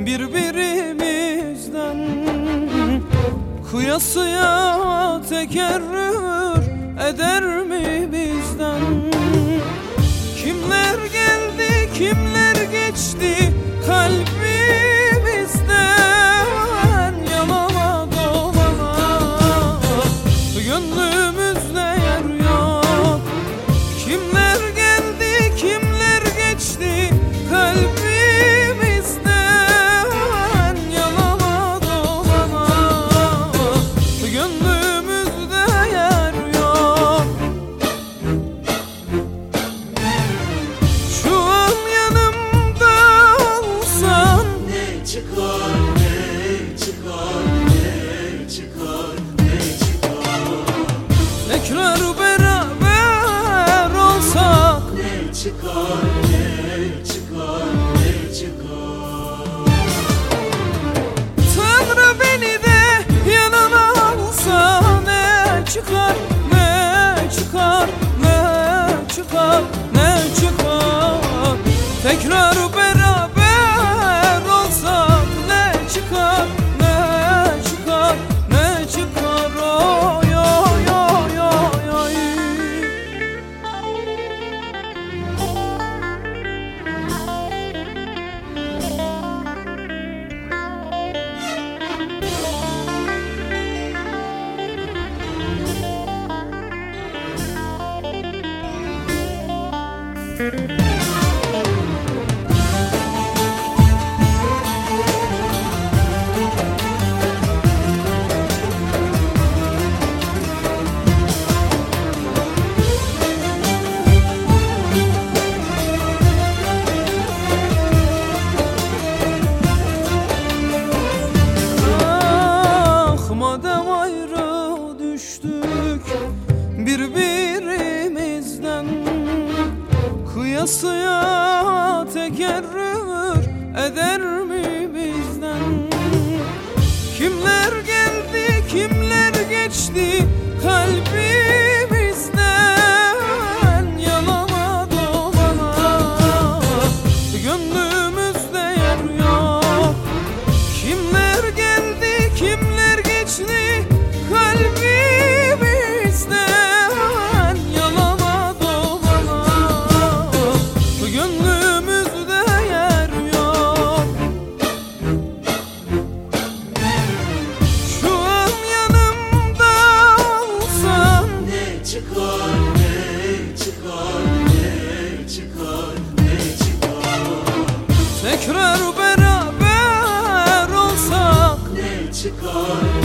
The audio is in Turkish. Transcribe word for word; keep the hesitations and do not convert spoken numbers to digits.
birbirimizden. Kıyasıya tekerrür eder mi bizden? Kimler geldi, kimler geçti kalbimizden, yalana dolana gönlümüzde yer yok. Kimler geldi, kimler geçti kalbimizden, yalana dolana gönlümüzde yer yok. Şu an yanımda olsan ne çıkar, ne çıkar, ne çıkar, ne çıkar. tekrar beraber olsak Ne çıkar, ne çıkar, ne çıkar. Tanrı beni de yanına alsa ne çıkar, ne çıkar, ne çıkar, ne çıkar. Tekrar beraber olsak ne çıkar, ne çıkar, ne çıkar. Oy oy oy oy oy. Ah madem ayrı düştük birbirimizden, kıyasıya tekerrür eder mi bizden? Kimler geldi, kimler geçti kalbimizden, yalana dolana gönlümüzde yer yok. Kimler geldi, kimler geçti kalbimizden, yalana dolana gönlümüzde yer yok. Şu an yanımda olsan Ne çıkar, ne çıkar, ne çıkar, ne çıkar. tekrar beraber olsak Ne çıkar,